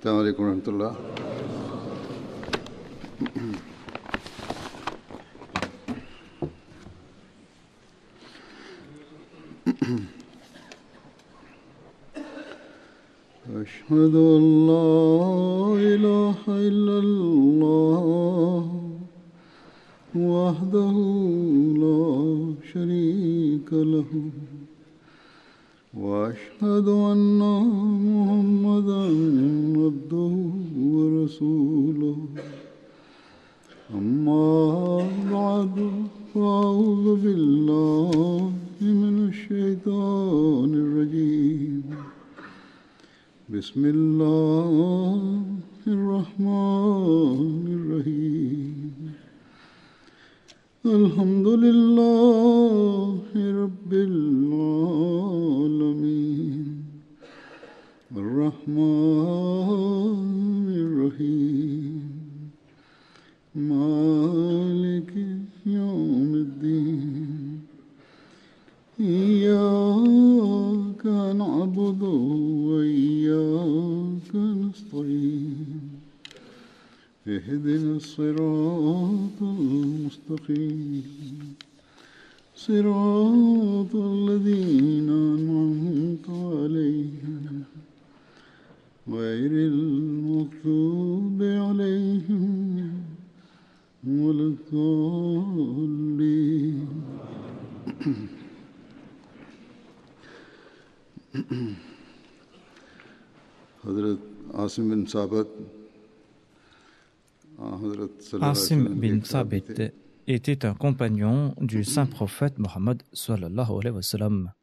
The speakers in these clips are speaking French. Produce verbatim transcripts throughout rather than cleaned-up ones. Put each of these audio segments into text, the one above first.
السلام عليكم ورحمة الله. أشهد أن لا إله إلا الله وحده لا شريك له وأشهد أن محمدًا عبده ورسوله أما بعد فأعوذ بالله من الشيطان الرجيم بسم الله الرحمن الرحيم الحمد لله رب العالمين الرحمن الرحيم مالك يوم الدين إياك نعبد وإياك نستعين اهدنا الصراط المستقيم صراط الذين أنعمت عليهم غير المغضوب عليهم ولا الضالين. Hazrat Asim bin Sabit Asim bin Thabit était un compagnon du saint prophète Mohammed sallallahu alayhi wa sallam.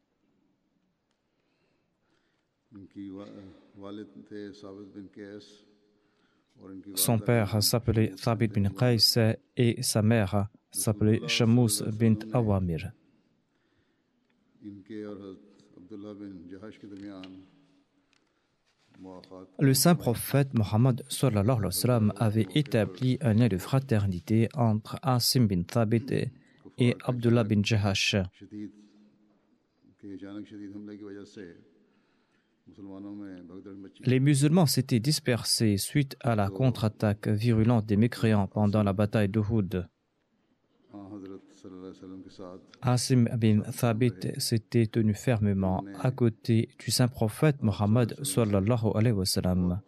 Son père s'appelait Thabit bin Qais et sa mère s'appelait Shamous bint Awamir. Le saint prophète Mohammed sallallahu alayhi wa sallam avait établi un lien de fraternité entre Asim bin Thabit et Abdullah bin Jahash. Les musulmans s'étaient dispersés suite à la contre-attaque virulente des mécréants pendant la bataille d'Uhud. Asim bin Thabit s'était tenu fermement à côté du saint prophète Mohammed sallallahu alayhi wa sallam.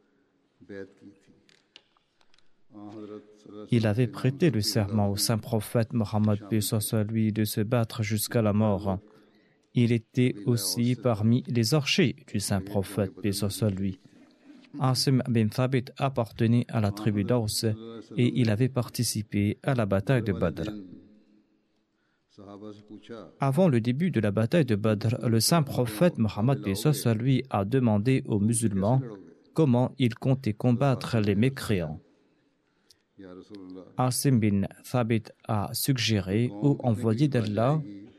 Il avait prêté le serment au saint prophète Mohammed lui de se battre jusqu'à la mort. Il était aussi parmi les archers du saint prophète lui. Asim bin Thabit appartenait à la tribu d'Aws et il avait participé à la bataille de Badr. Avant le début de la bataille de Badr, le saint prophète Mohammed lui a demandé aux musulmans comment ils comptaient combattre les mécréants. Asim bin Thabit a suggéré ô envoyé d'Allah,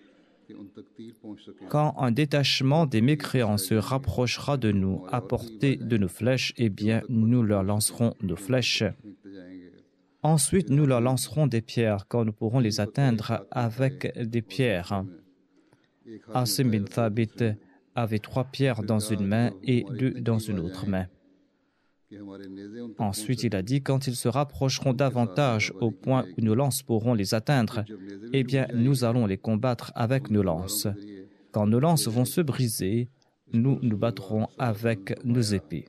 quand un détachement des mécréants se rapprochera de nous à portée de nos flèches, eh bien nous leur lancerons nos flèches. Ensuite, nous leur lancerons des pierres quand nous pourrons les atteindre avec des pierres. Asim bin Thabit avait trois pierres dans une main et deux dans une autre main. Ensuite, il a dit, quand ils se rapprocheront davantage au point où nos lances pourront les atteindre, eh bien, nous allons les combattre avec nos lances. Quand nos lances vont se briser, nous nous battrons avec nos épées.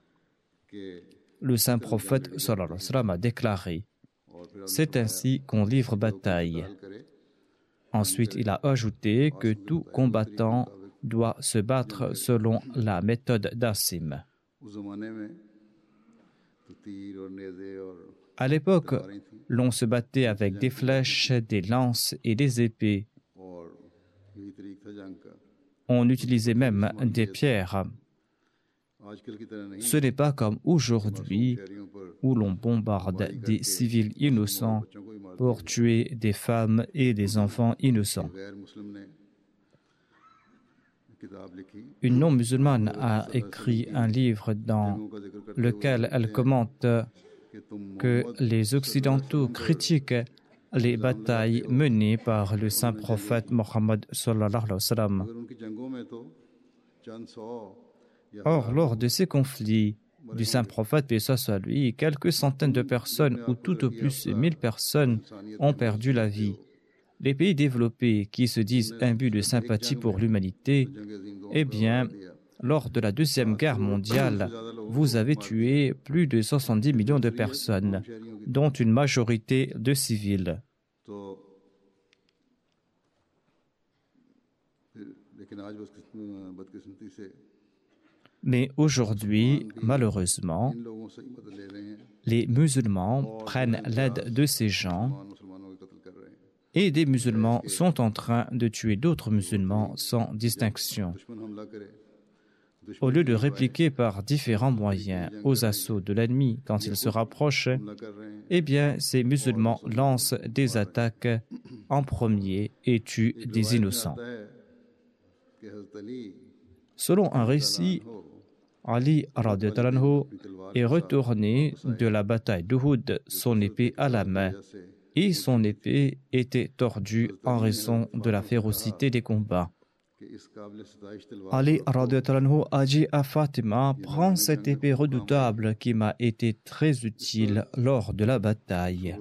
Le saint prophète sallallahu alayhi wa sallam a déclaré, c'est ainsi qu'on livre bataille. Ensuite, il a ajouté que tout combattant doit se battre selon la méthode d'Asim. À l'époque, l'on se battait avec des flèches, des lances et des épées. On utilisait même des pierres. Ce n'est pas comme aujourd'hui où l'on bombarde des civils innocents pour tuer des femmes et des enfants innocents. Une non-musulmane a écrit un livre dans lequel elle commente que les Occidentaux critiquent les batailles menées par le saint prophète Mohammed sallallahu alayhi wa sallam. Or, lors de ces conflits, du saint prophète, paix soit lui, quelques centaines de personnes ou tout au plus mille personnes ont perdu la vie. Les pays développés qui se disent imbus de sympathie pour l'humanité, eh bien, lors de la Deuxième Guerre mondiale, vous avez tué plus de soixante-dix millions de personnes, dont une majorité de civils. Mais aujourd'hui, malheureusement, les musulmans prennent l'aide de ces gens et des musulmans sont en train de tuer d'autres musulmans sans distinction. Au lieu de répliquer par différents moyens aux assauts de l'ennemi quand il se rapproche, eh bien, ces musulmans lancent des attaques en premier et tuent des innocents. Selon un récit, Ali radhiyallahu anhu est retourné de la bataille d'Uhud, son épée à la main, et son épée était tordue en raison de la férocité des combats. Ali radhiyallahu anhu a dit à Fatima: prends cette épée redoutable qui m'a été très utile lors de la bataille.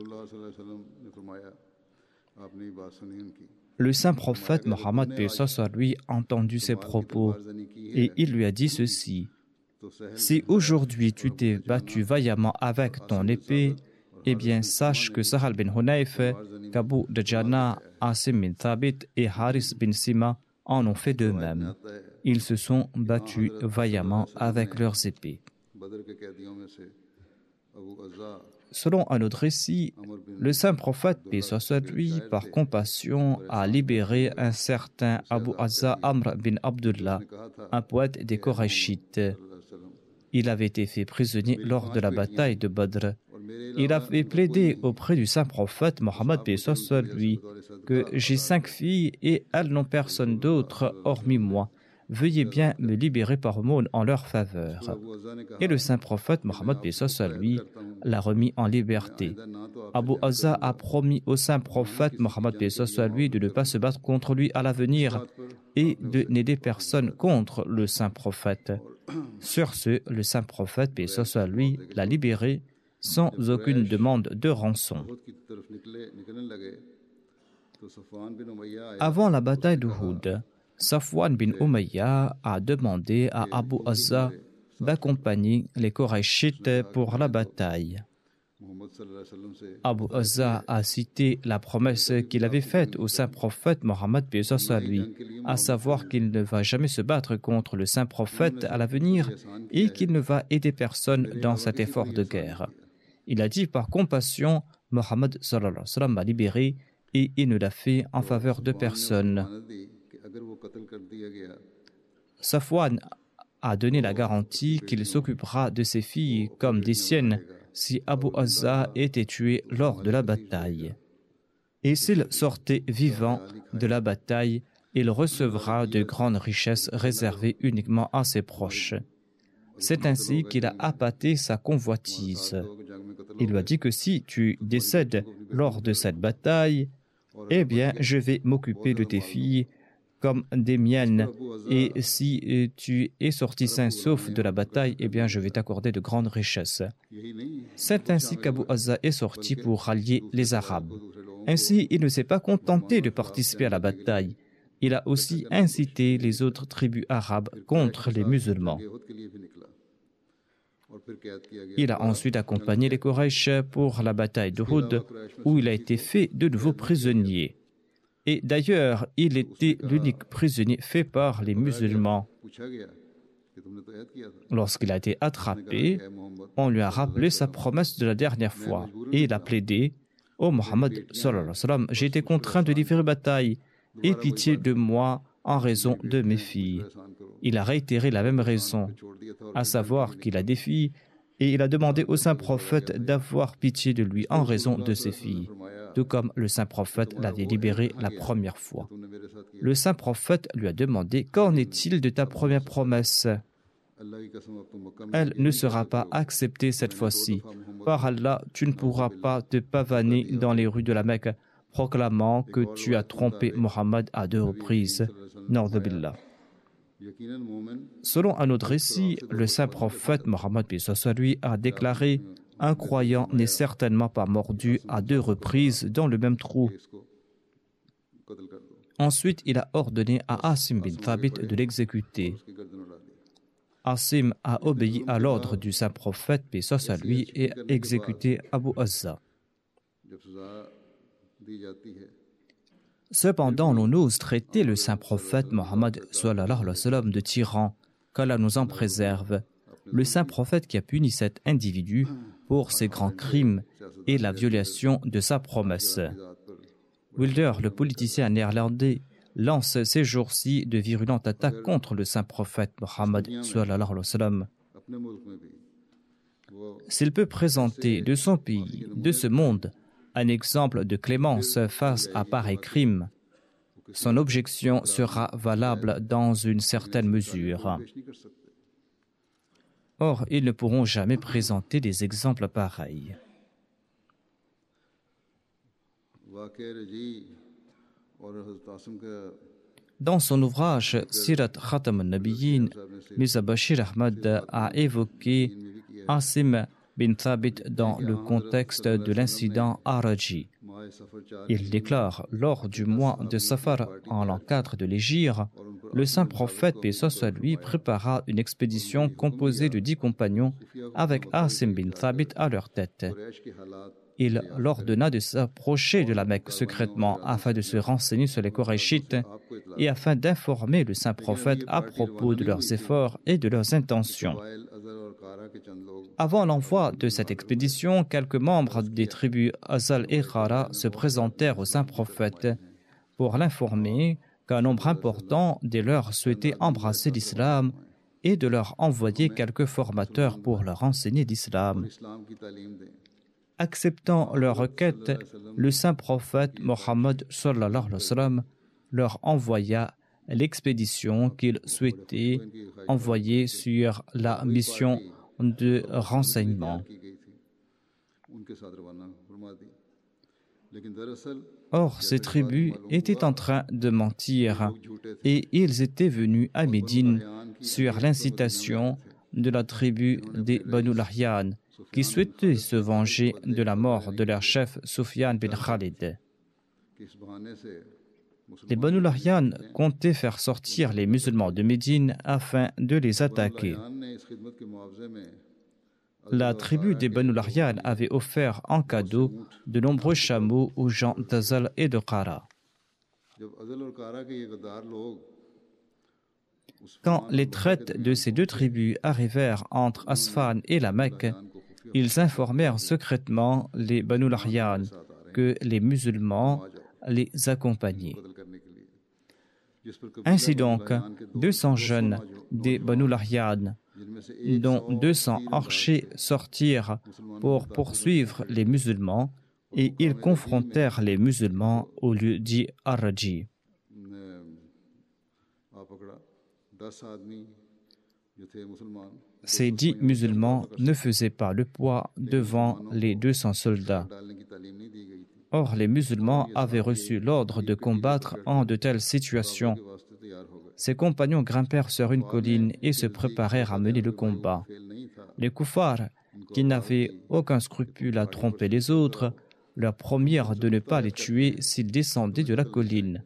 Le saint prophète Mohammed paix soit lui a entendu ces propos et il lui a dit ceci: si aujourd'hui tu t'es battu vaillamment avec ton épée, eh bien sache que Sahal bin Hunayf, Kabu Djana, Asim bin Thabit et Haris bin Sima en ont fait de même. Ils se sont battus vaillamment avec leurs épées. Selon un autre récit, le saint prophète, paix soit lui, par compassion, a libéré un certain Abu Azza Amr bin Abdullah, un poète des Korachites. Il avait été fait prisonnier lors de la bataille de Badr. Il avait plaidé auprès du saint prophète Mohammed paix soit lui que j'ai cinq filles et elles n'ont personne d'autre hormis moi. Veuillez bien me libérer par aumône en leur faveur. Et le saint prophète Mohammed paix soit lui l'a remis en liberté. Abu Azza a promis au saint prophète Mohammed paix soit lui de ne pas se battre contre lui à l'avenir et de n'aider personne contre le saint prophète. Sur ce, le saint prophète paix soit lui l'a libéré sans aucune demande de rançon. Avant la bataille d'Uhud, Safwan bin Umayya a demandé à Abu Azza d'accompagner les Korachites pour la bataille. Abu Azza a cité la promesse qu'il avait faite au saint prophète Mohammed paix soit lui, à savoir qu'il ne va jamais se battre contre le saint prophète à l'avenir et qu'il ne va aider personne dans cet effort de guerre. Il a dit par compassion, Mohammed sallallahu alayhi wa sallam m'a libéré et il ne l'a fait en faveur de personne. Safwan a donné la garantie qu'il s'occupera de ses filles comme des siennes si Abu Azza était tué lors de la bataille. Et s'il sortait vivant de la bataille, il recevra de grandes richesses réservées uniquement à ses proches. C'est ainsi qu'il a appâté sa convoitise. Il lui a dit que si tu décèdes lors de cette bataille, eh bien, je vais m'occuper de tes filles comme des miennes. Et si tu es sorti sain sauf de la bataille, eh bien, je vais t'accorder de grandes richesses. C'est ainsi qu'Abu Azza est sorti pour rallier les Arabes. Ainsi, il ne s'est pas contenté de participer à la bataille. Il a aussi incité les autres tribus arabes contre les musulmans. Il a ensuite accompagné les Quraysh pour la bataille d'Uhud, où il a été fait de nouveau prisonnier. Et d'ailleurs, il était l'unique prisonnier fait par les musulmans. Lorsqu'il a été attrapé, on lui a rappelé sa promesse de la dernière fois, et il a plaidé: « Ô Mohammed, j'ai été contraint de livrer bataille, aie pitié de moi en raison de mes filles. » Il a réitéré la même raison, à savoir qu'il a des filles, et il a demandé au saint prophète d'avoir pitié de lui en raison de ses filles, tout comme le saint prophète l'avait libéré la première fois. Le saint prophète lui a demandé: « Qu'en est-il de ta première promesse ? Elle ne sera pas acceptée cette fois-ci. Par Allah, tu ne pourras pas te pavaner dans les rues de la Mecque, proclamant que tu as trompé Mohammed à deux reprises. Na'udhu billah. » Selon un autre récit, le saint prophète Mohammed paix soit sur lui a déclaré « Un croyant n'est certainement pas mordu à deux reprises dans le même trou ». Ensuite, il a ordonné à Asim bin Thabit de l'exécuter. Asim a obéi à l'ordre du saint prophète paix soit sur lui et a exécuté Abu Azza. Cependant, l'on ose traiter le saint prophète Mohammed sallallahu alayhi wa sallam de tyran, qu'Allah nous en préserve. Le saint prophète qui a puni cet individu pour ses grands crimes et la violation de sa promesse. Wilder, le politicien néerlandais, lance ces jours-ci de virulentes attaques contre le saint prophète Mohammed sallallahu alayhi wa sallam. S'il peut présenter de son pays, de ce monde, un exemple de clémence face à pareil crime, son objection sera valable dans une certaine mesure. Or, ils ne pourront jamais présenter des exemples pareils. Dans son ouvrage Sirat Khatam al-Nabiyyin, Mirza Bashir Ahmad a évoqué Asim bin Thabit dans le contexte de l'incident Araji. Il déclare, lors du mois de Safar, en l'an quatre de l'Hégire, le saint prophète, paix soit sur lui, prépara une expédition composée de dix compagnons avec Asim bin Thabit à leur tête. Il leur ordonna de s'approcher de la Mecque secrètement afin de se renseigner sur les Koraïchites et afin d'informer le saint prophète à propos de leurs efforts et de leurs intentions. Avant l'envoi de cette expédition, quelques membres des tribus Azal et Khara se présentèrent au saint prophète pour l'informer qu'un nombre important des leurs souhaitait embrasser l'islam et de leur envoyer quelques formateurs pour leur enseigner l'islam. Acceptant leur requête, le saint prophète Mohammed sallallahu alayhi wa sallam leur envoya l'expédition qu'il souhaitait envoyer sur la mission de renseignement. Or, ces tribus étaient en train de mentir et ils étaient venus à Médine sur l'incitation de la tribu des Banu Lahyan qui souhaitaient se venger de la mort de leur chef Sufyan bin Khalid. Les Banu Lahyan comptaient faire sortir les musulmans de Médine afin de les attaquer. La tribu des Banu Lahyan avait offert en cadeau de nombreux chameaux aux gens d'Azal et de Qara. Quand les traites de ces deux tribus arrivèrent entre Asfan et la Mecque, ils informèrent secrètement les Banu Lahyan que les musulmans les accompagnaient. Ainsi donc, deux cents jeunes des Banu Lahyan, dont deux cents archers, sortirent pour poursuivre les musulmans et ils confrontèrent les musulmans au lieu dit Araji. Ces dix musulmans ne faisaient pas le poids devant les deux cents soldats. Or, les musulmans avaient reçu l'ordre de combattre en de telles situations. Ses compagnons grimpèrent sur une colline et se préparèrent à mener le combat. Les koufars, qui n'avaient aucun scrupule à tromper les autres, leur promirent de ne pas les tuer s'ils descendaient de la colline.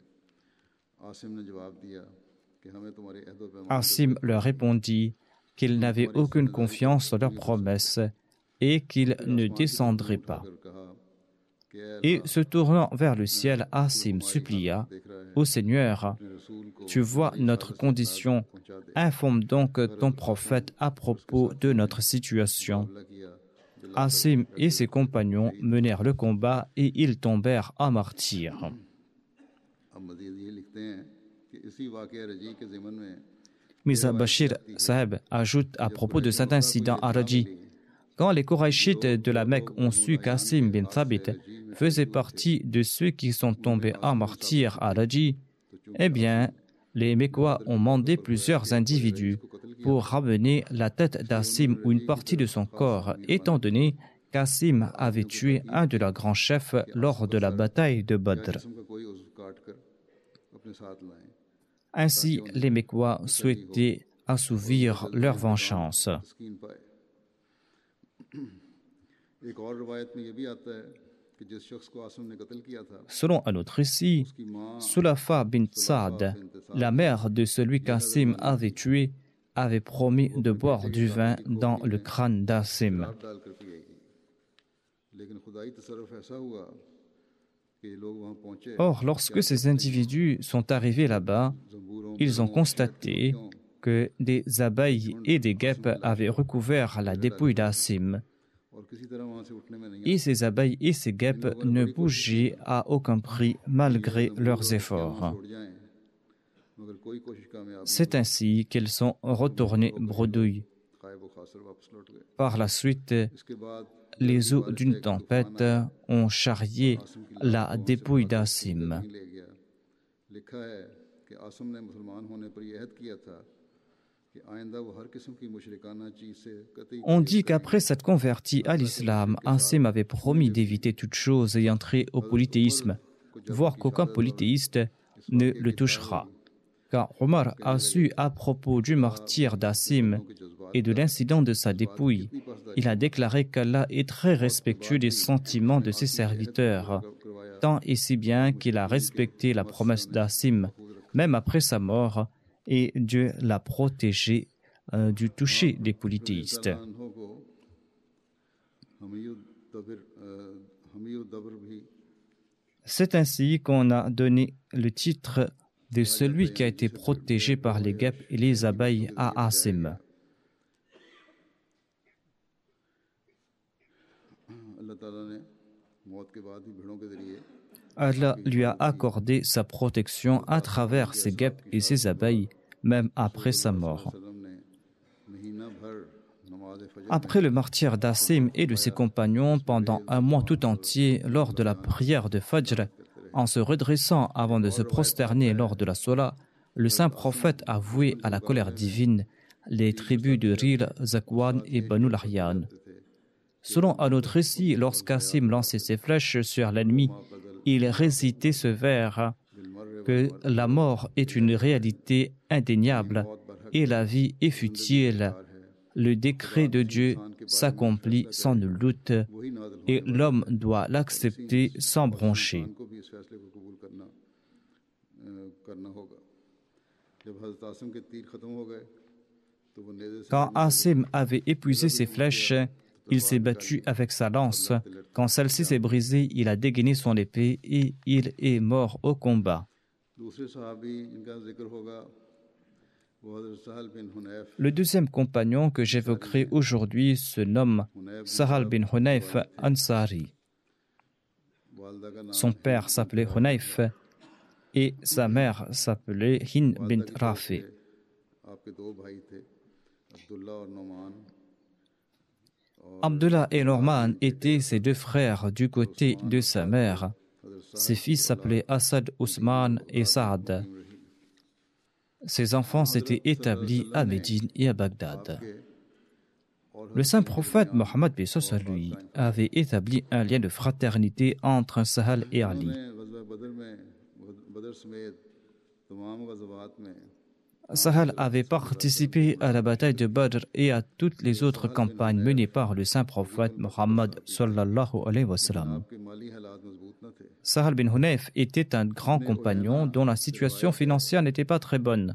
Asim leur répondit qu'ils n'avaient aucune confiance en leurs promesses et qu'ils ne descendraient pas. Et se tournant vers le ciel, Asim supplia « Ô Seigneur, tu vois notre condition, informe donc ton prophète à propos de notre situation. » Asim et ses compagnons menèrent le combat et ils tombèrent en martyrs. Mirza Bashir Saheb ajoute à propos de cet incident à Raji: quand les Koraïchites de la Mecque ont su qu'Asim bin Thabit faisait partie de ceux qui sont tombés en martyrs à Raji, eh bien, les Mécois ont mandé plusieurs individus pour ramener la tête d'Asim ou une partie de son corps, étant donné qu'Asim avait tué un de leurs grands chefs lors de la bataille de Badr. Ainsi, les Mécois souhaitaient assouvir leur vengeance. Selon un autre récit, Sulafa bint Saad, la mère de celui qu'Asim avait tué, avait promis de boire du vin dans le crâne d'Asim. Or, lorsque ces individus sont arrivés là-bas, ils ont constaté que des abeilles et des guêpes avaient recouvert la dépouille d'Asim. Et ces abeilles et ces guêpes ne bougeaient à aucun prix malgré leurs efforts. C'est ainsi qu'elles sont retournées bredouilles. Par la suite, les eaux d'une tempête ont charrié la dépouille d'Asim. On dit qu'après s'être converti à l'islam, Asim avait promis d'éviter toute chose ayant trait au polythéisme, voire qu'aucun polythéiste ne le touchera. Car Omar a su à propos du martyre d'Asim et de l'incident de sa dépouille. Il a déclaré qu'Allah est très respectueux des sentiments de ses serviteurs, tant et si bien qu'il a respecté la promesse d'Asim, même après sa mort, et Dieu l'a protégé euh, du toucher des polythéistes. C'est ainsi qu'on a donné le titre de celui qui a été protégé par les guêpes et les abeilles à Asim. Allah lui a accordé sa protection à travers ses guêpes et ses abeilles, même après sa mort. Après le martyre d'Asim et de ses compagnons pendant un mois tout entier lors de la prière de Fajr, en se redressant avant de se prosterner lors de la Salat, le saint prophète a voué à la colère divine les tribus de Ril, Zakwan et Banu Lahyan. Selon un autre récit, lorsqu'Asim lançait ses flèches sur l'ennemi, il récitait ce vers que la mort est une réalité indéniable et la vie est futile. Le décret de Dieu s'accomplit sans nul doute et l'homme doit l'accepter sans broncher. Quand Asim avait épuisé ses flèches, il s'est battu avec sa lance. Quand celle-ci s'est brisée, il a dégainé son épée et il est mort au combat. Le deuxième compagnon que j'évoquerai aujourd'hui se nomme Sahal bin Hunayf Ansari. Son père s'appelait Hunayf et sa mère s'appelait Hind bint Rafi. Abdullah et Norman étaient ses deux frères du côté de sa mère. Ses fils s'appelaient Asad, Ousmane et Saad. Ses enfants s'étaient établis à Médine et à Bagdad. Le saint prophète Mohammed lui avait établi un lien de fraternité entre Sahal et Ali. Sahal avait participé à la bataille de Badr et à toutes les autres campagnes menées par le saint prophète Mohammed sallallahu alayhi wa sallam. Sahal bin Hunayf était un grand compagnon dont la situation financière n'était pas très bonne.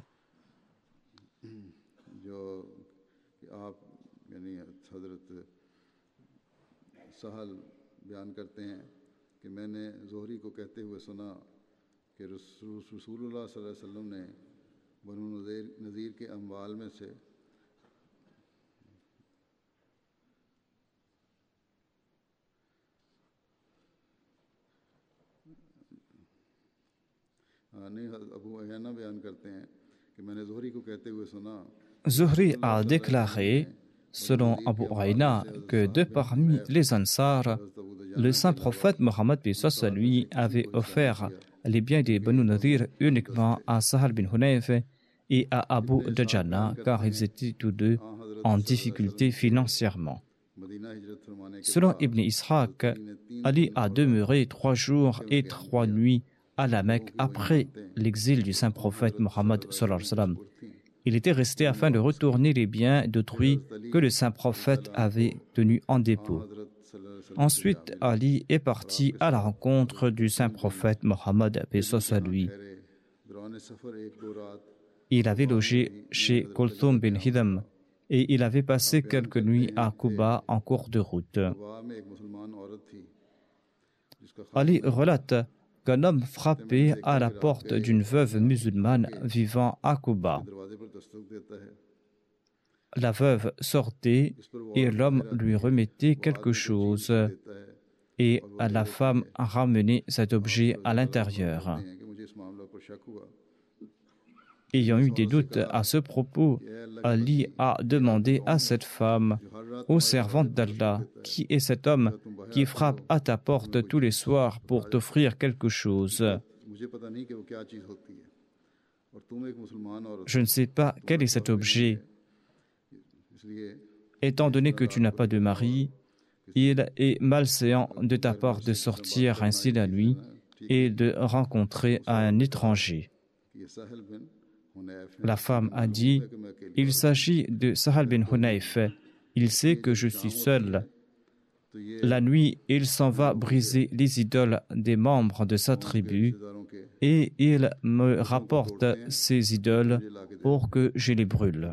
Zuhri a déclaré, selon Abu Aïna, que de parmi les Ansar, le saint prophète Mohammed lui avait offert les biens des Banu Nadir uniquement à Sahal bin Hunayf et à Abu Dajana, car ils étaient tous deux en difficulté financièrement. Selon Ibn Ishaq, Ali a demeuré trois jours et trois nuits à la Mecque après l'exil du saint prophète Mohammed sallallahu alayhi wa sallam. Il était resté afin de retourner les biens d'autrui que le saint prophète avait tenus en dépôt. Ensuite, Ali est parti à la rencontre du saint prophète Mohammed, paix soit lui. Il avait logé chez Kulthum bin Hidam et il avait passé quelques nuits à Quba en cours de route. Ali relate qu'un homme frappait à la porte d'une veuve musulmane vivant à Quba. La veuve sortait et l'homme lui remettait quelque chose et la femme ramenait cet objet à l'intérieur. Ayant eu des doutes à ce propos, Ali a demandé à cette femme, ô servante d'Allah, qui est cet homme qui frappe à ta porte tous les soirs pour t'offrir quelque chose? Je ne sais pas quel est cet objet. Étant donné que tu n'as pas de mari, il est malséant de ta part de sortir ainsi la nuit et de rencontrer un étranger. La femme a dit, il s'agit de Sahal bin Hunayf. Il sait que je suis seule. La nuit, il s'en va briser les idoles des membres de sa tribu et il me rapporte ces idoles pour que je les brûle.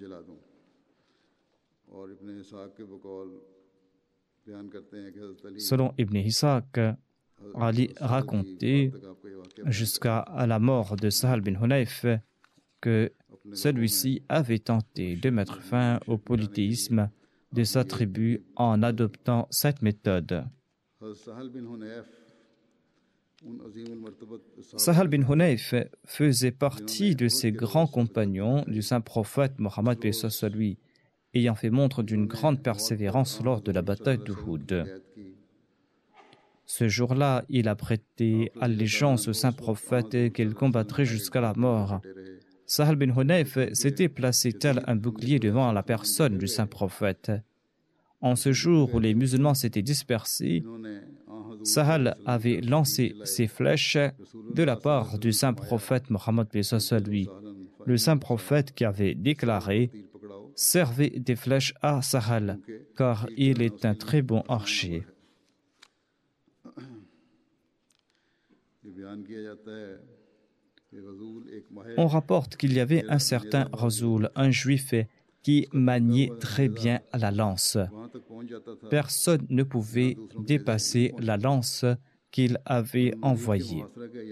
Selon Ibn Ishaq, Ali racontait jusqu'à la mort de Sahal bin Hunayf que celui-ci avait tenté de mettre fin au polythéisme de sa tribu en adoptant cette méthode. Sahal bin Hunayf faisait partie de ces grands compagnons du saint prophète Mohammed paix soit lui, ayant fait montre d'une grande persévérance lors de la bataille d'Uhud. Ce jour-là, il a prêté allégeance au saint prophète et qu'il combattrait jusqu'à la mort. Sahal bin Hunayf s'était placé tel un bouclier devant la personne du saint prophète. En ce jour où les musulmans s'étaient dispersés, Sahal avait lancé ses flèches de la part du saint prophète Mohammed paix soit lui. Le saint prophète qui avait déclaré « Servez des flèches à Sahal, car il est un très bon archer. » On rapporte qu'il y avait un certain Razoul, un juif qui maniait très bien la lance. Personne ne pouvait dépasser la lance qu'il avait envoyée.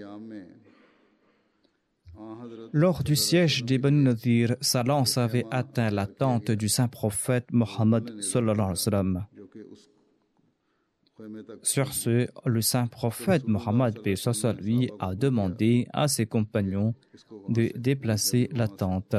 Lors du siège des Banu Nadir, sa lance avait atteint la tente du saint prophète Mohammed sallallahu alayhi wa sallam. Sur ce, le saint prophète Mohammed paix soit lui a demandé à ses compagnons de déplacer la tente.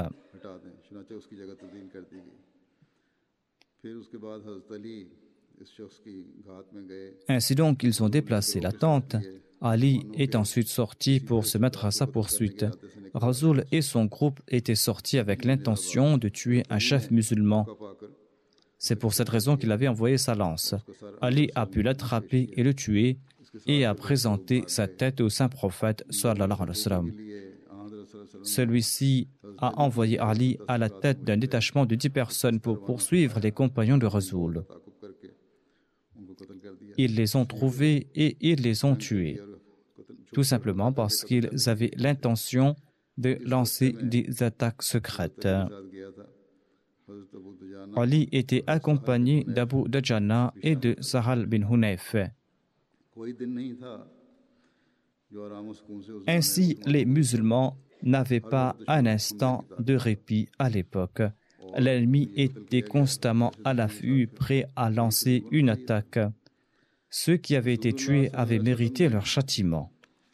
Ainsi donc, ils ont déplacé la tente. Ali est ensuite sorti pour se mettre à sa poursuite. Razoul et son groupe étaient sortis avec l'intention de tuer un chef musulman. C'est pour cette raison qu'il avait envoyé sa lance. Ali a pu l'attraper et le tuer et a présenté sa tête au saint prophète sallallahu alayhi wa sallam. Celui-ci a envoyé Ali à la tête d'un détachement de dix personnes pour poursuivre les compagnons de Razoul. Ils les ont trouvés et ils les ont tués, tout simplement parce qu'ils avaient l'intention de lancer des attaques secrètes. Ali était accompagné d'Abu Dajana et de Sahal bin Hunayf. Ainsi, les musulmans n'avaient pas un instant de répit à l'époque. L'ennemi était constamment à l'affût, prêt à lancer une attaque. Ceux qui avaient été tués avaient mérité leur châtiment.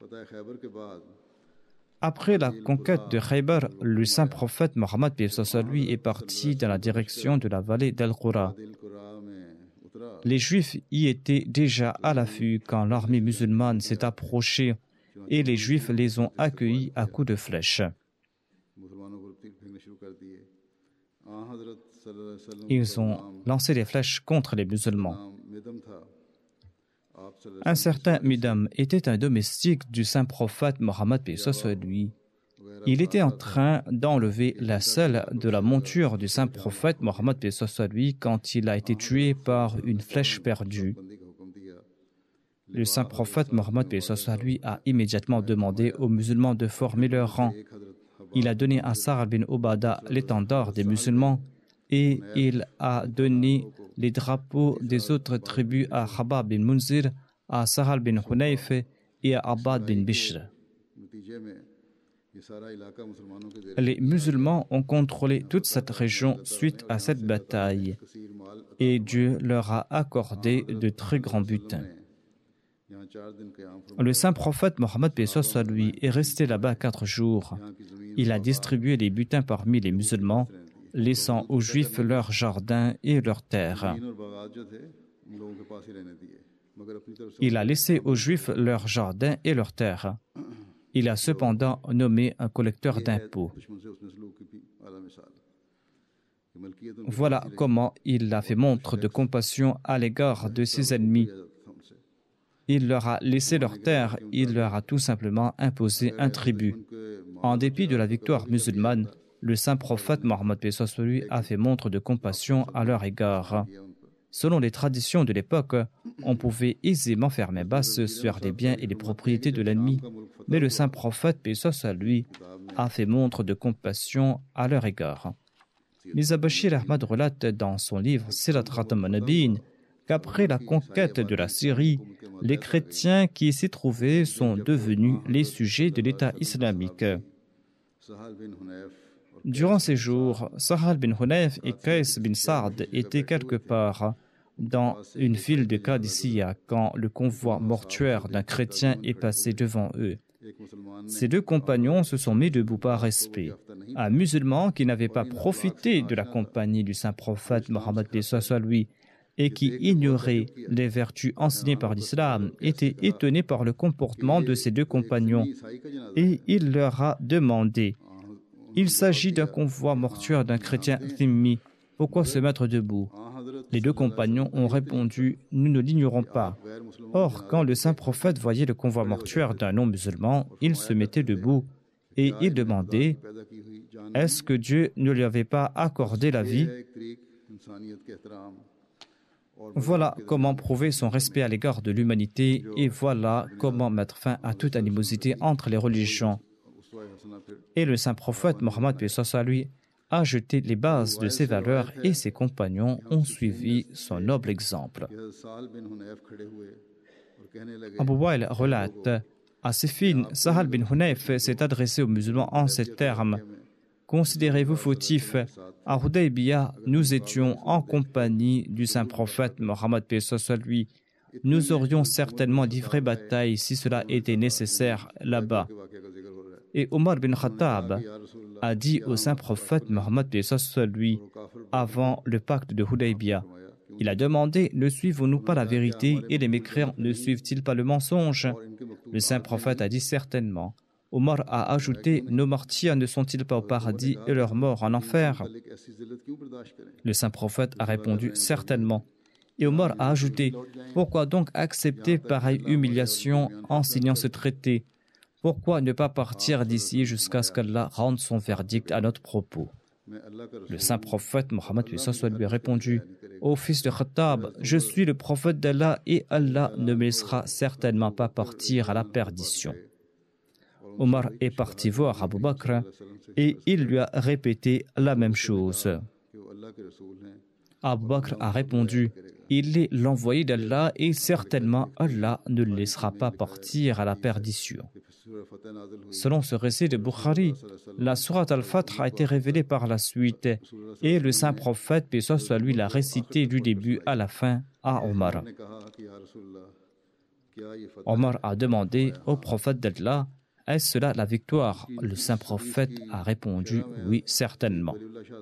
Après la conquête de Khaybar, le saint prophète Mohammed paix soit lui est parti dans la direction de la vallée d'Al-Qura. Les Juifs y étaient déjà à l'affût quand l'armée musulmane s'est approchée et les Juifs les ont accueillis à coups de flèches. Ils ont lancé des flèches contre les musulmans. Un certain Midam était un domestique du saint prophète Mohammed paix soit lui. Il était en train d'enlever la selle de la monture du saint prophète Mohammed paix soit lui quand il a été tué par une flèche perdue. Le saint prophète Mohammed paix soit lui a immédiatement demandé aux musulmans de former leur rang. Il a donné à Sa'd bin Obada l'étendard des musulmans et il a donné les drapeaux des autres tribus à Khabab bin Munzir, à Sahal bin Hunayf et à Abbad bin Bishr. Les musulmans ont contrôlé toute cette région suite à cette bataille et Dieu leur a accordé de très grands butins. Le saint prophète Mohammed paix soit lui est resté là-bas quatre jours. Il a distribué les butins parmi les musulmans, laissant aux Juifs leurs jardins et leurs terres. Il a laissé aux Juifs leurs jardins et leurs terres. Il a cependant nommé un collecteur d'impôts. Voilà comment il a fait montre de compassion à l'égard de ses ennemis. Il leur a laissé leurs terres, il leur a tout simplement imposé un tribut. En dépit de la victoire musulmane, le saint prophète Mohammed paix soit lui a fait montre de compassion à leur égard. Selon les traditions de l'époque, on pouvait aisément faire main basse sur les biens et les propriétés de l'ennemi, mais le saint prophète paix soit lui a fait montre de compassion à leur égard. Mirza Bashir Ahmad relate dans son livre Sirat Khatam an-Nabiyyin qu'après la conquête de la Syrie, les chrétiens qui s'y trouvaient sont devenus les sujets de l'État islamique. Durant ces jours, Sahal bin Hunayf et Qais bin Sa'd étaient quelque part dans une ville de Qadisiyya quand le convoi mortuaire d'un chrétien est passé devant eux. Ces deux compagnons se sont mis debout par respect. Un musulman qui n'avait pas profité de la compagnie du saint prophète Mohammed paix soit lui et qui ignorait les vertus enseignées par l'islam était étonné par le comportement de ces deux compagnons et il leur a demandé: il s'agit d'un convoi mortuaire d'un chrétien dhimmi, pourquoi se mettre debout? Les deux compagnons ont répondu: nous ne l'ignorons pas. Or, quand le saint prophète voyait le convoi mortuaire d'un non-musulman, il se mettait debout et il demandait: est-ce que Dieu ne lui avait pas accordé la vie? Voilà comment prouver son respect à l'égard de l'humanité et voilà comment mettre fin à toute animosité entre les religions. Et le saint prophète Mohammed paix soit lui a jeté les bases de ses valeurs et ses compagnons ont suivi son noble exemple. Abu Wail relate: à Siffin, Sahal bin Hunayf s'est adressé aux musulmans en ces termes: considérez-vous fautifs? À Hudaybiya, nous étions en compagnie du saint prophète Mohammed paix soit lui. Nous aurions certainement livré bataille si cela était nécessaire là-bas. Et Omar bin Khattab a dit au saint prophète Mohammed paix soit lui avant le pacte de Hudaybiya. Il a demandé: ne suivons-nous pas la vérité et les mécréants ne suivent-ils pas le mensonge? Le saint prophète a dit: certainement. Omar a ajouté: nos martyrs ne sont-ils pas au paradis et leurs morts en enfer? Le saint prophète a répondu: certainement. Et Omar a ajouté: pourquoi donc accepter pareille humiliation en signant ce traité? Pourquoi ne pas partir d'ici jusqu'à ce qu'Allah rende son verdict à notre propos? Le saint prophète Mohammed paix soit lui a répondu: ô fils de Khattab, je suis le prophète d'Allah et Allah ne me laissera certainement pas partir à la perdition. Omar est parti voir Abu Bakr et il lui a répété la même chose. Abu Bakr a répondu: il est l'envoyé d'Allah et certainement Allah ne le laissera pas partir à la perdition. Selon ce récit de Bukhari, la sourate Al-Fath a été révélée par la suite et le saint prophète paix soit lui l'a récité du début à la fin à Omar. Omar a demandé au prophète d'Allah: est-ce cela la victoire? Le saint prophète a répondu: oui, certainement.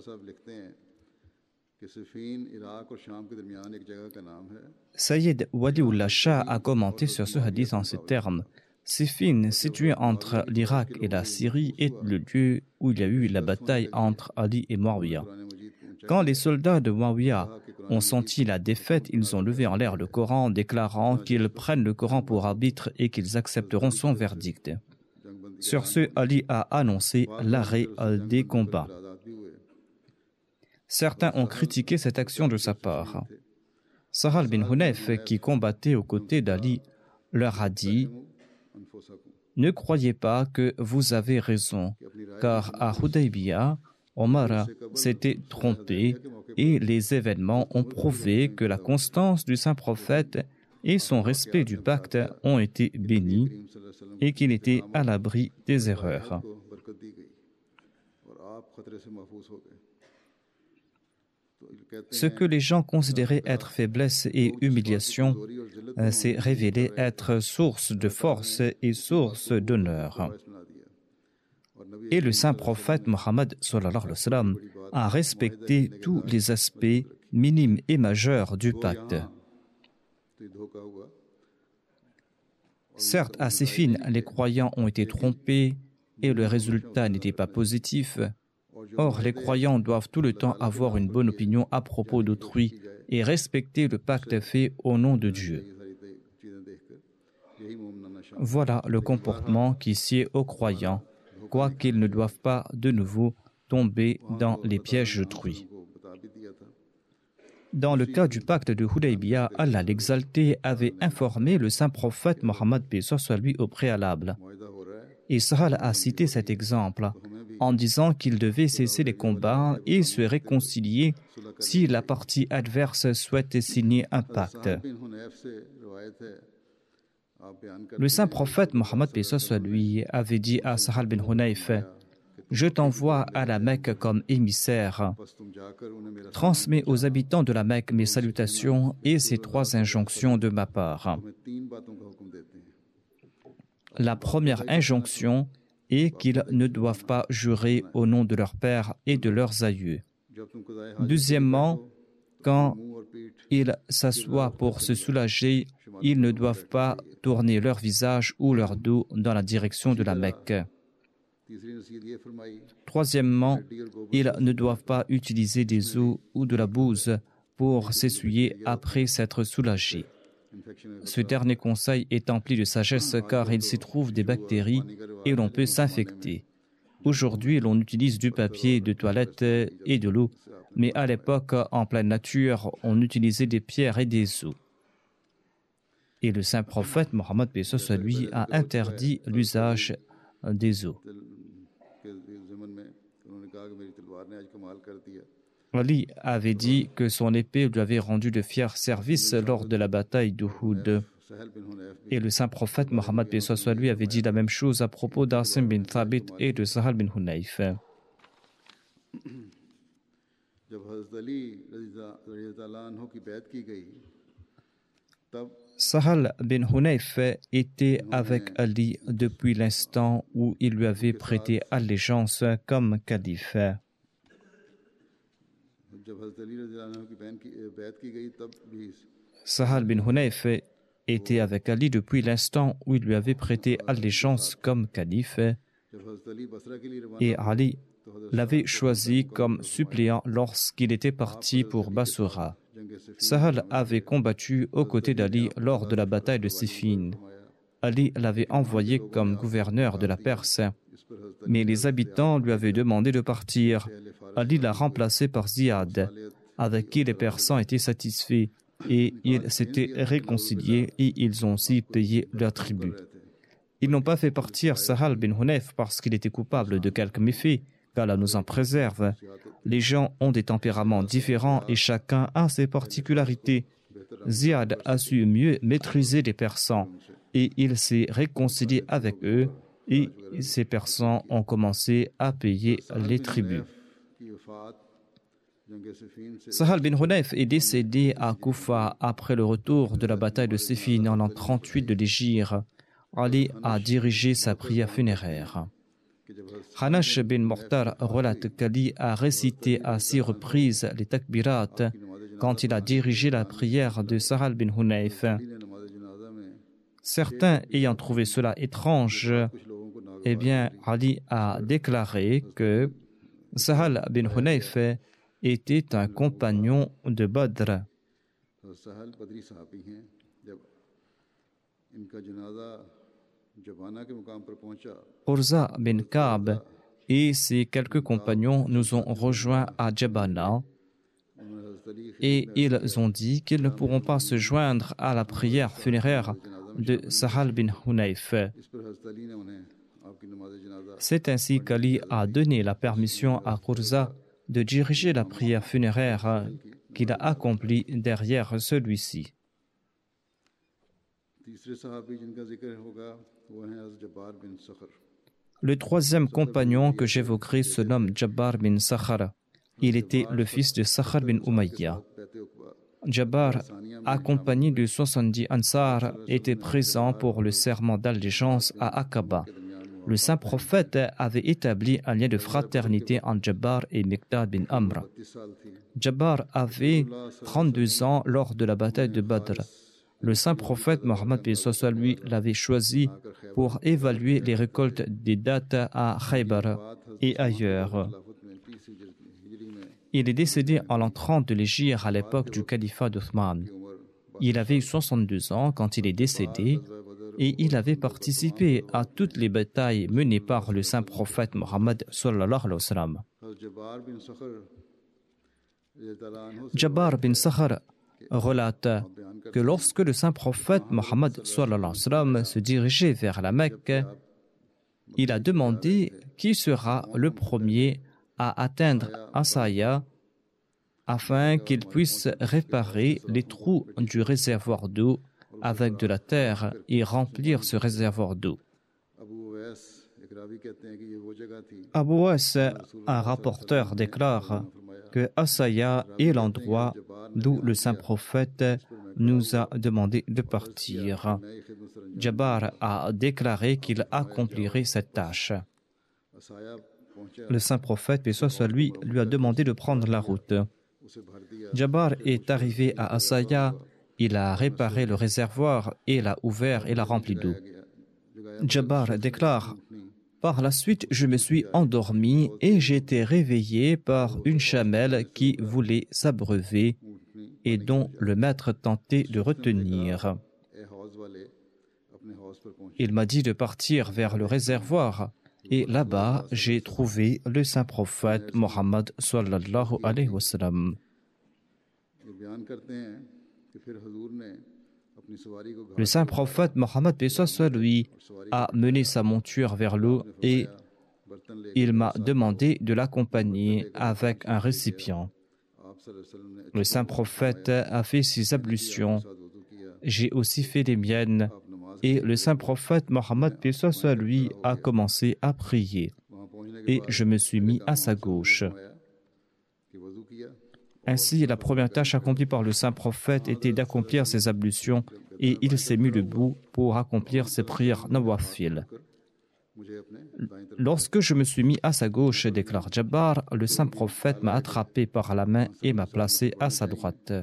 Sayyid Waliullah Shah a commenté sur ce hadith en ces termes: Siffin, situé entre l'Irak et la Syrie, est le lieu où il y a eu la bataille entre Ali et Muawiyah. Quand les soldats de Muawiyah ont senti la défaite, ils ont levé en l'air le Coran, déclarant qu'ils prennent le Coran pour arbitre et qu'ils accepteront son verdict. Sur ce, Ali a annoncé l'arrêt des combats. Certains ont critiqué cette action de sa part. Sahal bin Hunayf, qui combattait aux côtés d'Ali, leur a dit « Ne croyez pas que vous avez raison, car à Hudaybiyah, Omar s'était trompé et les événements ont prouvé que la constance du saint prophète et son respect du pacte ont été bénis et qu'il était à l'abri des erreurs. » Ce que les gens considéraient être faiblesse et humiliation s'est révélé être source de force et source d'honneur. Et le saint prophète Mohammed sallallahu alayhi wa sallam a respecté tous les aspects minimes et majeurs du pacte. Certes, à Siffin, les croyants ont été trompés et le résultat n'était pas positif. Or, les croyants doivent tout le temps avoir une bonne opinion à propos d'autrui et respecter le pacte fait au nom de Dieu. Voilà le comportement qui sied aux croyants, quoiqu'ils ne doivent pas de nouveau tomber dans les pièges d'autrui. Dans le cas du pacte de Hudaybiyah, Allah l'exalté avait informé le saint prophète Mohammed paix soit lui au préalable. Et Sahal a cité cet exemple en disant qu'il devait cesser les combats et se réconcilier si la partie adverse souhaitait signer un pacte. Le saint prophète Mohammed paix soit lui avait dit à Sahal bin Hunayf « Je t'envoie à la Mecque comme émissaire. Transmets aux habitants de la Mecque mes salutations et ces trois injonctions de ma part. » La première injonction est qu'ils ne doivent pas jurer au nom de leur père et de leurs aïeux. Deuxièmement, quand ils s'assoient pour se soulager, ils ne doivent pas tourner leur visage ou leur dos dans la direction de la Mecque. Troisièmement, ils ne doivent pas utiliser des eaux ou de la bouse pour s'essuyer après s'être soulagés. Ce dernier conseil est empli de sagesse car il s'y trouve des bactéries et l'on peut s'infecter. Aujourd'hui, l'on utilise du papier de toilette et de l'eau, mais à l'époque, en pleine nature, on utilisait des pierres et des eaux. Et le saint prophète Mohammed paix soit lui a interdit l'usage des eaux. Ali avait dit que son épée lui avait rendu de fiers services lors de la bataille d'Uhud. Et le saint prophète Mohammed paix soit lui avait dit la même chose à propos d'Asim bin Thabit et de Sahal bin Hunayf. Sahal bin Hunayf était avec Ali depuis l'instant où il lui avait prêté allégeance comme calife. Sahal bin Hunayf était avec Ali depuis l'instant où il lui avait prêté allégeance comme calife et Ali l'avait choisi comme suppléant lorsqu'il était parti pour Bassora. Sahal avait combattu aux côtés d'Ali lors de la bataille de Siffin. Ali l'avait envoyé comme gouverneur de la Perse, mais les habitants lui avaient demandé de partir. Ali l'a remplacé par Ziyad, avec qui les Persans étaient satisfaits, et ils s'étaient réconciliés et ils ont aussi payé leur tribut. Ils n'ont pas fait partir Sahal bin Hunayf parce qu'il était coupable de quelques méfaits, qu'Allah nous en préserve. Les gens ont des tempéraments différents et chacun a ses particularités. Ziyad a su mieux maîtriser les Persans et il s'est réconcilié avec eux et ces Persans ont commencé à payer les tribus. Sahal bin Hunayf est décédé à Koufa après le retour de la bataille de Siffin en l'an trente-huit de l'Hégire. Ali a dirigé sa prière funéraire. Hanash bin Mukhtar relate qu'Ali a récité à six reprises les takbirat quand il a dirigé la prière de Sahal bin Hunayf. Certains ayant trouvé cela étrange, eh bien, Ali a déclaré que Sahal bin Hunayf était un compagnon de Badr. सहल बदरी साहबी हैं जब इनका जनाजा जबाना के मुकाम पर पहुंचा Urza bin Ka'b et ses quelques compagnons nous ont rejoints à Jabana et ils ont dit qu'ils ne pourront pas se joindre à la prière funéraire de Sahal bin Hunayf. इस पर हज़रत अली ने उन्हें आपकी नमाज जनाजा C'est ainsi qu'Ali a donné la permission à Urza de diriger la prière funéraire qu'il a accomplie derrière celui-ci. तीसरे सहाबी जिनका जिक्र होगा वो हैं हज़रत जब्बार बिन Sukkur Le troisième compagnon que j'évoquerai se nomme Jabbar bin Sakhar. Il était le fils de Sakhar bin Umayya. कहते उकबा Jabbar, accompagné de soixante-dix Ansar, était présent pour le serment d'allégeance à Aqaba. Le saint prophète avait établi un lien de fraternité entre Jabbar et Miqdad bin Amr. तीस साल थी Jabbar avait trente-deux ans lors de la bataille de Badr. Le saint prophète Mohammed lui l'avait choisi pour évaluer les récoltes des dattes à Khaybar et ailleurs. खिलाफत में तीस हिजरी में Il est décédé en l'an trente de l'Hégire à l'époque du califat d'Othman. Il avait soixante-deux ans quand il est décédé et il avait participé à toutes les batailles menées par le saint prophète Mohammed sallallahu alayhi wa sallam. हज़रत जब्बार बिन सखर रज़ी अल्लाह अन्हु से Jabbar bin Sakhar relate que lorsque le saint prophète Mohammed sallallahu alayhi wa sallam se dirigeait vers la Mecque, il a demandé qui sera le premier à atteindre Asaya afin qu'il puisse réparer les trous du réservoir d'eau avec de la terre et remplir ce réservoir d'eau. Abu उवैस एक रावी कहते हैं कि ये वो जगह थी Abu Wais, un rapporteur, déclare que Asaya est l'endroit d'où le saint prophète nous a demandé de partir. नई खिदमत सर अंजाम Jabbar a déclaré qu'il accomplirait cette tâche. असाया पहुंचा Le saint prophète, paix soit sur lui, lui a demandé de prendre la route. उसे भर दिया Jabbar est arrivé à Asaya, il a réparé le réservoir et l'a ouvert et l'a rempli d'eau. Jabbar déclare: Par la suite, je me suis endormi et j'ai été réveillé par une chamelle qui voulait s'abreuver et dont le maître tentait de retenir. ए हौज वाले अपने हौज पर पहुंचे Il m'a dit de partir vers le réservoir et là-bas, j'ai trouvé le saint prophète Mohammed sallallahu alayhi wa sallam. ये बयान करते हैं कि फिर हुजूर ने अपनी सवारी को Le saint prophète Mohammed paix soit sur lui a mené sa monture vers l'eau et बर्तन ले il m'a demandé de l'accompagner avec un récipient. आप सल्लल्लाहु अलैहि वसल्लम ने Le saint prophète a fait ses ablutions. साथ वुजू किया J'ai aussi fait les miennes. आप नमाज Et le saint prophète Mohammed paix soit sur lui a commencé à prier. वहां पहुंचने के Et बाद je me suis mis à sa gauche. आया कि वुजू किया Ainsi, la première tâche accomplie par le saint prophète était d'accomplir ses ablutions et il s'est mis debout pour accomplir ses prières nawafil. मुझे अपने दाएं तरफ Lorsque je me suis mis à sa gauche, déclare Jabbar, le saint prophète m'a attrapé par la main et m'a placé à sa droite.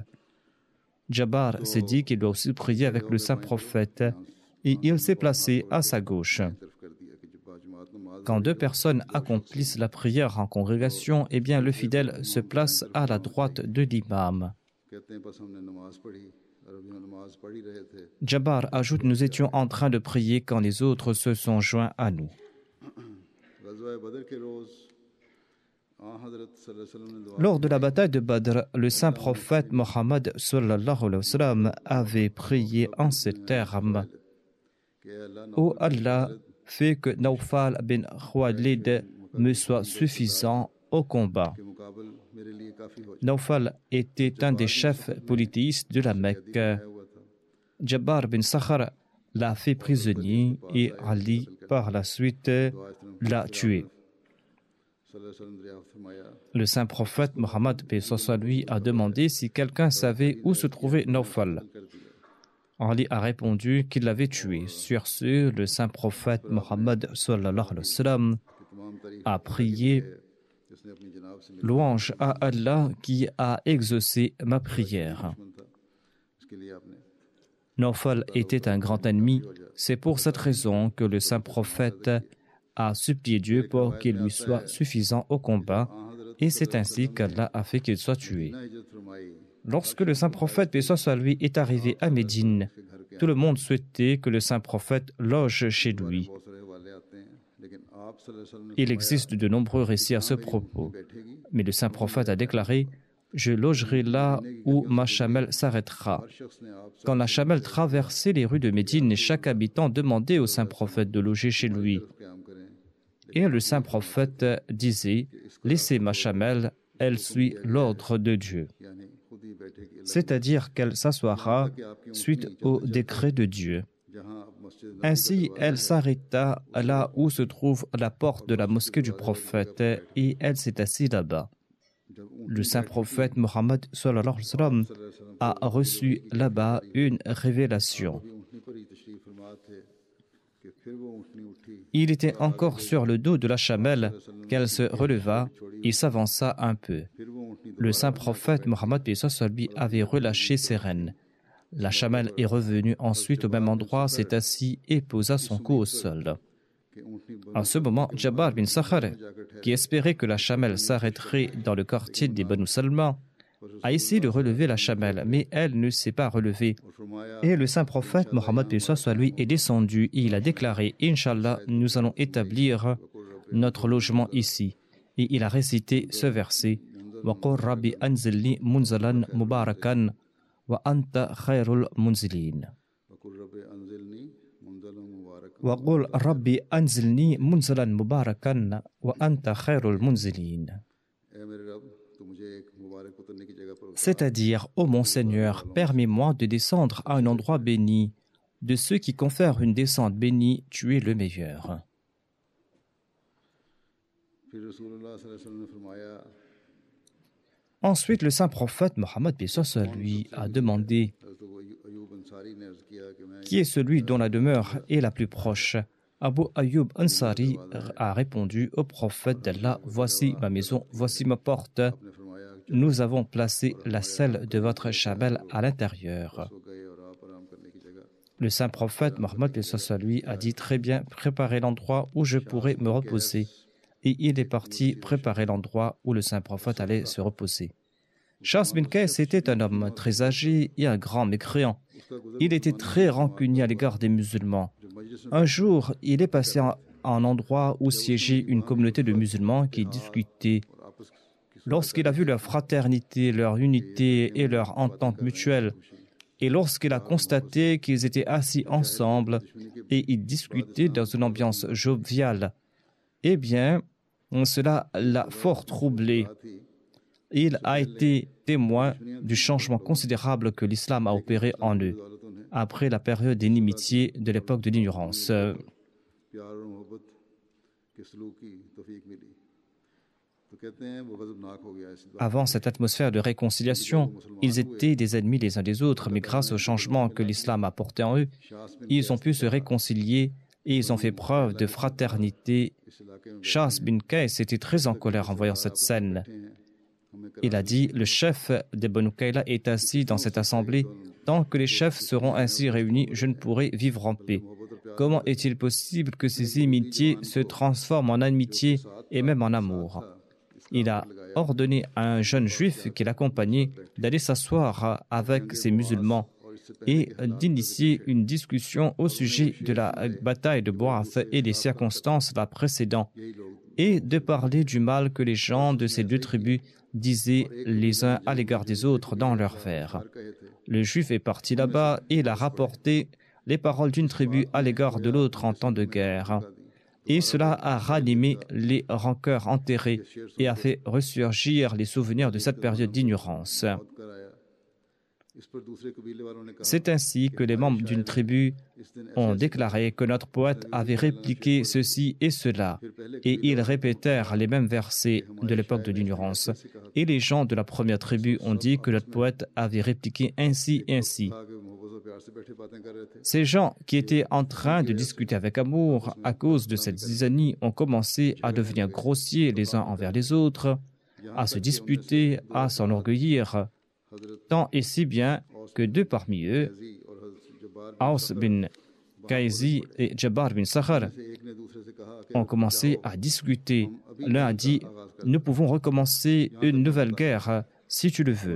Jabbar s'est dit qu'il doit aussi prier avec le saint prophète et il s'est placé à sa gauche. तरफ कर दिया कि जब जमात नमाज Quand deux personnes accomplissent la prière en congrégation, eh bien le fidèle se place à la droite de l'imam. कहते हैं बस हमने नमाज पढ़ी और अभी हम नमाज पढ़ ही रहे थे Jabbar ajoute: Nous étions en train de prier quand les autres se sont joints à nous. गज़वा बदर के रोज आ हजरत सल्लल्लाहु अलैहि वसल्लम ने दुआ Lors de la bataille de Badr, le saint prophète Mohammed sallallahu alayhi wa sallam avait prié en ces termes: कि अल्लाह न Ô Allah, fais que Nawfal bin Khuwaylid me soit suffisant au combat. के मुकाबल मेरे लिए काफी हो Nawfal était un des chefs polythéistes de la Mecque. जाया हुआ था Jabbar bin Sakhar l'a fait prisonnier et Ali, par la suite, l'a tué. सल्लल्लाहु अलैहि वसल्लम ने दरियाफ्त फरमाया Le saint prophète Mohammed paix soit sur lui a demandé si quelqu'un savait où se trouvait Nawfal. कर दिया Ali a répondu qu'il l'avait tué. Sur ce, le saint prophète Mohammed sallallahu alayhi wa sallam कि तमाम तारीफ a prié: जिसने अपनी जनाब से मिला Louange à Allah qui a exaucé ma prière. दुश्मन था इसके लिए आपने Nawfal était un grand ennemi. C'est pour cette raison que le saint prophète a supplié Dieu pour qu'il lui soit suffisant au combat et c'est ainsi qu'Allah a fait qu'il soit tué. Lorsque le saint prophète, paix soit sur lui, est arrivé à Médine, tout le monde souhaitait que le saint prophète loge chez lui. Il existe de nombreux récits à ce propos, mais le saint prophète a déclaré « Je logerai là où ma chamelle s'arrêtera ». Quand la chamelle traversait les rues de Médine, chaque habitant demandait au saint prophète de loger chez lui. Et le saint prophète disait « Laissez ma chamelle, elle suit l'ordre de Dieu ». C'est-à-dire qu'elle s'assoira suite au décret de Dieu. Ainsi, elle s'arrêta là où se trouve la porte de la mosquée du prophète et elle s'est assise là-bas. Le saint prophète Mohammed sallallahu alayhi wa sallam a reçu là-bas une révélation. Il était encore sur le dos de la chamelle qu'elle se releva et s'avança un peu. Le saint prophète Mohammed avait relâché ses rênes. La chamelle est revenue ensuite au même endroit, s'est assis et posa son cou au sol. En ce moment, Jabbar bin Sakhar, qui espérait que la chamelle s'arrêterait dans le quartier des Banu Salma, a essayé de relever la chamelle, mais elle ne s'est pas relevée. Et le saint prophète Mohammed lui est descendu et il a déclaré « Inch'Allah, nous allons établir notre logement ici. » Et il a récité ce verset « Wa qur rabbi anzilni munzalan mubarakan wa anta khairul munzilin » Wa qul rabbi anzilni munzalan mubarakan wa anta khairul munzilin. C'est-à-dire, ô mon Seigneur, permets-moi de descendre à un endroit béni. De ceux qui confèrent une descente bénie, tu es le meilleur. Ensuite, le saint prophète Mohammed lui a demandé qui est celui dont la demeure est la plus proche. Abu Ayyub Ansari a répondu au prophète d'Allah, voici ma maison, voici ma porte. Nous avons placé la selle de votre chamelle à l'intérieur. Le saint prophète Mohammed lui a dit très bien, préparez l'endroit où je pourrai me reposer. Et il est parti préparer l'endroit où le saint prophète allait se reposer. Shas bin Qais était un homme très âgé et un grand mécréant. Il était très rancunier à l'égard des musulmans. Un jour, il est passé à un endroit où siégeait une communauté de musulmans qui discutaient. Lorsqu'il a vu leur fraternité, leur unité et leur entente mutuelle, et lorsqu'il a constaté qu'ils étaient assis ensemble et ils discutaient dans une ambiance joviale, eh bien, cela l'a fort troublé. Il a été témoin du changement considérable que l'islam a opéré en eux, après la période d'inimitié de l'époque de l'ignorance. Avant cette atmosphère de réconciliation, ils étaient des ennemis les uns des autres, mais grâce au changement que l'islam a apporté en eux, ils ont pu se réconcilier et ils ont fait preuve de fraternité. Shas bin Qais était très en colère en voyant cette scène. Il a dit, le chef des Banu Qayla est assis dans cette assemblée. Tant que les chefs seront ainsi réunis, je ne pourrai vivre en paix. Comment est-il possible que ces inimitiés se transforment en amitié et même en amour? Il a ordonné à un jeune juif qui l'accompagnait d'aller s'asseoir avec ces musulmans et d'initier une discussion au sujet de la bataille de Boath et des circonstances la précédant, et de parler du mal que les gens de ces deux tribus disaient les uns à l'égard des autres dans leurs vers. Le juif est parti là-bas et il a rapporté les paroles d'une tribu à l'égard de l'autre en temps de guerre. Et cela a ranimé les rancœurs enterrées et a fait ressurgir les souvenirs de cette période d'ignorance. C'est ainsi que les membres d'une tribu ont déclaré que notre poète avait répliqué ceci et cela, et ils répétèrent les mêmes versets de l'époque de l'ignorance. Et les gens de la première tribu ont dit que notre poète avait répliqué ainsi et ainsi. Ces gens qui étaient en train de discuter avec amour à cause de cette zizanie ont commencé à devenir grossiers les uns envers les autres, à se disputer, à s'enorgueillir, tant et si bien que deux parmi eux, Aus bin Qaisi et Jabbar bin Sakhar ont commencé à discuter. L'un a dit « Nous pouvons recommencer une nouvelle guerre si tu le veux ».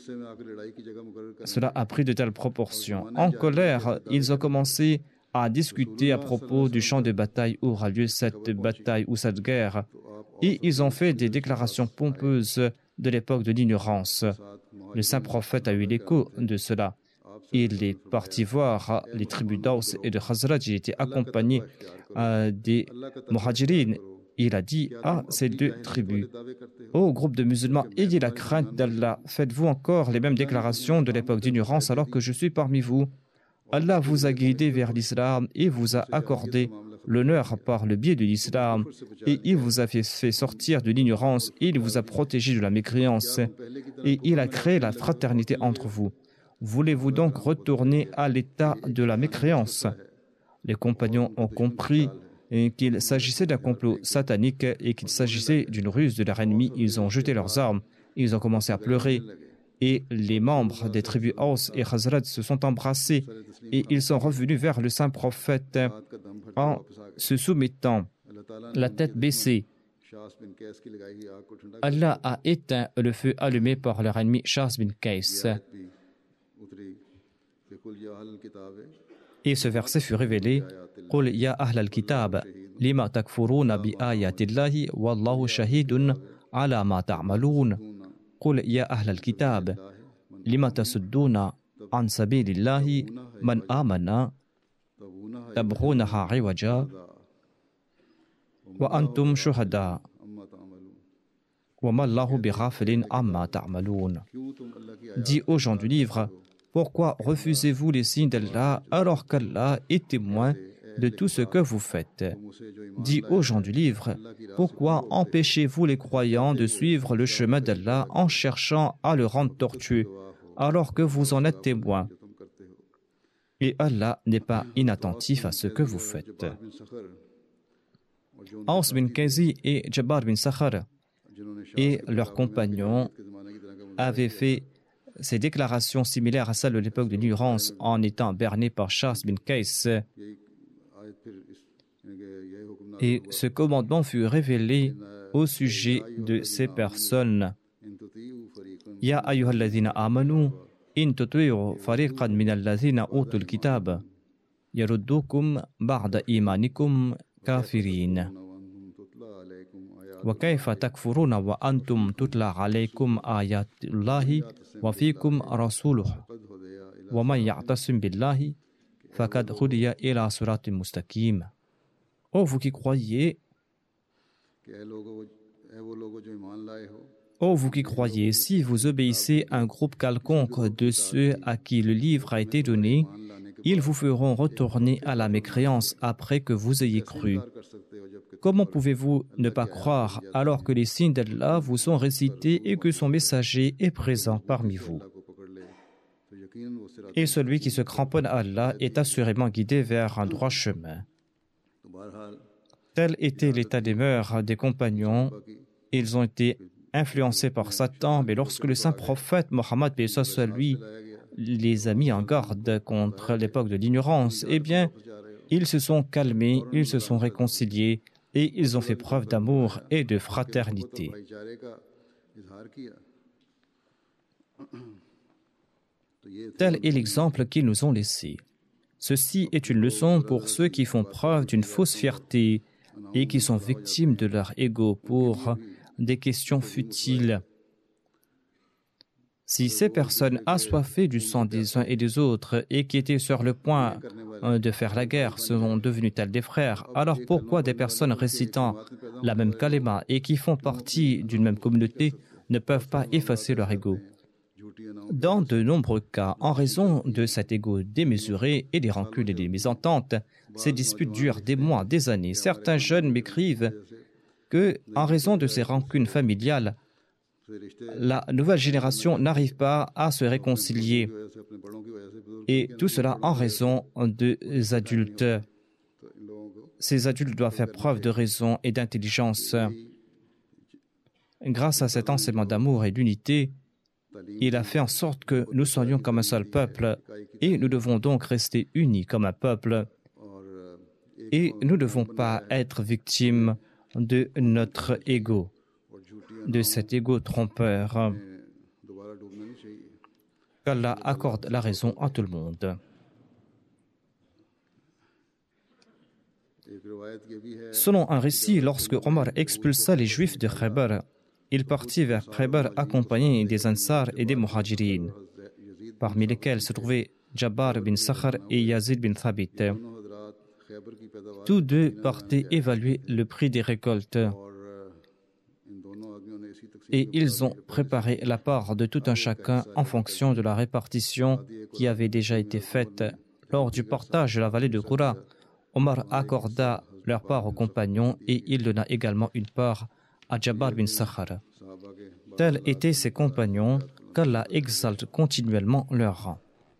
Cela a pris de telles proportions. En colère, ils ont commencé à discuter à propos du champ de bataille où aura lieu cette bataille ou cette guerre. Et ils ont fait des déclarations pompeuses de l'époque de l'ignorance. Le saint prophète a eu l'écho de cela. Il est parti voir les tribus d'Aus et de Khazraj. Il était accompagné euh, des Muhajirin. Il a dit à ces deux tribus: ô groupe de musulmans, ayez la crainte d'Allah. Faites-vous encore les mêmes déclarations de l'époque d'ignorance alors que je suis parmi vous? Allah vous a guidé vers l'islam et vous a accordé l'honneur par le biais de l'islam, et il vous a fait, fait sortir de l'ignorance, et il vous a protégé de la mécréance, et il a créé la fraternité entre vous. Voulez-vous donc retourner à l'état de la mécréance? Les compagnons ont compris qu'il s'agissait d'un complot satanique et qu'il s'agissait d'une ruse de leur ennemi. Ils ont jeté leurs armes, ils ont commencé à pleurer, et les membres des tribus Aus et Khazraj se sont embrassés, et ils sont revenus vers le saint prophète en se soumettant, la tête baissée. Allah a éteint le feu allumé par leur ennemi Shas bin Qais. Et ce verset fut révélé: Qul ya ahl al-kitab lima takfuruna bi ayatillahi wallahu shahidun ala ma ta'malun. Qul ya ahl al-kitab lima tasudduna an sabilillahi man amana tabghunaha iwaja wa antum shuhada wa ma Allahu bighafilin amma ta'malun. Dis aux gens du livre: pourquoi refusez-vous les signes d'Allah alors qu'Allah est témoin de tout ce que vous faites? Dis aux gens du livre: pourquoi empêchez-vous les croyants de suivre le chemin d'Allah en cherchant à le rendre tortueux alors que vous en êtes témoins? Et Allah n'est pas inattentif à ce que vous faites. Aus bin Qaisi et Jabbar bin Sakhar et leurs compagnons avaient fait ces déclarations similaires à celles de l'époque de l'ignorance en étant bernés par Shas bin Qais. Et ce commandement fut révélé au sujet de ces personnes. Ya ayyuhalladhina amanu in tuti'u fariqan min alladhina utul kitab yaruddukum ba'da imanikum kafirin. Wa kayfa takfuruna wa antum tutla alaykum ayatullahi wa fikum rasuluhu wa man ya'tasim billahi faqad hudiya ila siratin mustaqim. Ô vous qui croyez, ô vous qui croyez, si vous obéissez à un groupe quelconque de ceux à qui le livre a été donné, ils vous feront retourner à la mécréance après que vous ayez cru. Comment pouvez-vous ne pas croire alors que les signes d'Allah vous sont récités et que son messager est présent parmi vous? Et celui qui se cramponne à Allah est assurément guidé vers un droit chemin. Tel était l'état des mœurs des compagnons. Ils ont été influencés par Satan, mais lorsque le saint prophète Mohammed lui les a mis en garde contre l'époque de l'ignorance, eh bien, ils se sont calmés, ils se sont réconciliés et ils ont fait preuve d'amour et de fraternité. Tel est l'exemple qu'ils nous ont laissé. Ceci est une leçon pour ceux qui font preuve d'une fausse fierté et qui sont victimes de leur ego pour des questions futiles. Si ces personnes assoiffées du sang des uns et des autres et qui étaient sur le point de faire la guerre sont devenues telles des frères, alors pourquoi des personnes récitant la même kalima et qui font partie d'une même communauté ne peuvent pas effacer leur ego? Dans de nombreux cas, en raison de cet ego démesuré et des rancunes et des mésententes, ces disputes durent des mois, des années. Certains jeunes m'écrivent que, en raison de ces rancunes familiales, la nouvelle génération n'arrive pas à se réconcilier. Et tout cela en raison des adultes. Ces adultes doivent faire preuve de raison et d'intelligence. Grâce à cet enseignement d'amour et d'unité, il a fait en sorte que nous soyons comme un seul peuple et nous devons donc rester unis comme un peuple Et nous ne devons pas être victimes de notre ego, de cet ego trompeur. Qu'Allah accorde la raison à tout le monde. Selon un récit, lorsque Omar expulsa les Juifs de Khaybar, il partit vers Khaybar accompagné des Ansar et des Muhajirin, parmi lesquels se trouvaient Jabbar bin Sakhar et Yazid bin Thabit. Tous deux partaient évaluer le prix des récoltes et ils ont préparé la part de tout un chacun en fonction de la répartition qui avait déjà été faite. Lors du partage de la vallée de Qura, Omar accorda leur part aux compagnons et il donna également une part à Jabbar bin Sakhar. Tels étaient ses compagnons, qu'Allah exalte continuellement leur rang.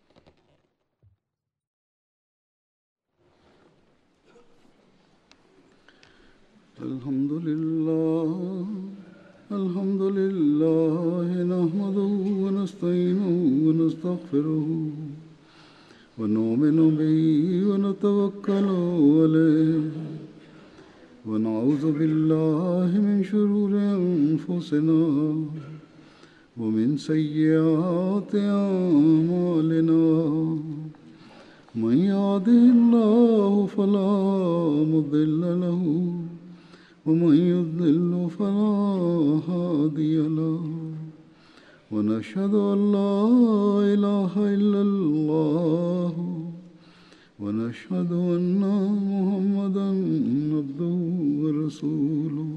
Alhamdulillah, alhamdulillah, nahmaduhu wa nasta'inuhu wa nastaghfiruhu wa nu'minu bihi wa natawakkalu alayhi wa na'udhu billahi min shururi anfusina wa min sayyiati a'malina. Man yahdihillahu fala mudilla lahu ومن يضلل فلا هادي له ونشهد أن لا إله إلا الله ونشهد أن محمدا عبده ورسوله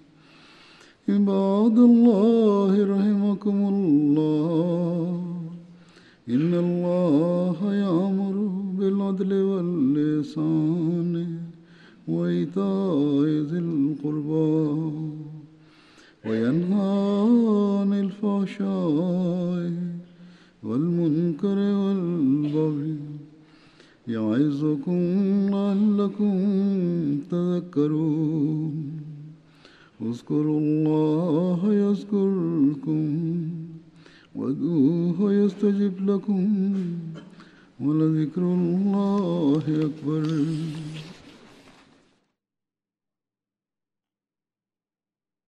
عباد الله رحمكم الله إن الله يأمر بالعدل والإحسان وإيتاء ذي القربى وينهى عن الفحشاء والمنكر والبغي يعظكم لعلكم تذكرون اذكروا الله يذكركم وادعوه يستجب لكم ولذكر الله أكبر.